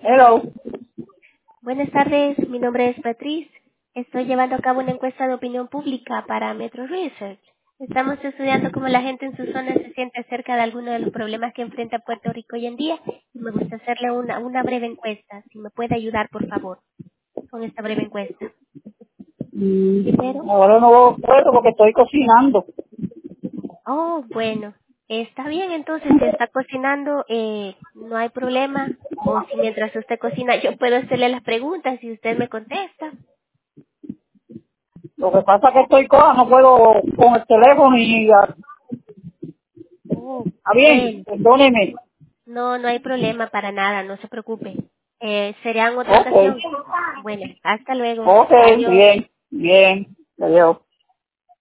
Hello. Buenas tardes, mi nombre es Patrice. Estoy llevando a cabo una encuesta de opinión pública para Metro Research. Estamos estudiando cómo la gente en su zona se siente acerca de algunos de los problemas que enfrenta Puerto Rico hoy en día y me gusta hacerle una breve encuesta. Si me puede ayudar, por favor, con esta breve encuesta. Primero, Ahora no puedo porque estoy cocinando. bueno, está bien entonces, si está cocinando, no hay problema. O si mientras usted cocina yo puedo hacerle las preguntas y usted me contesta. Lo que pasa es que estoy coja, no puedo con el teléfono y... Está bien, Bueno. perdóneme. No, no hay problema para nada, no se preocupe. Será en otra Ok. ocasión. Bueno, hasta luego. Ok, Adiós. bien, bien. Adiós.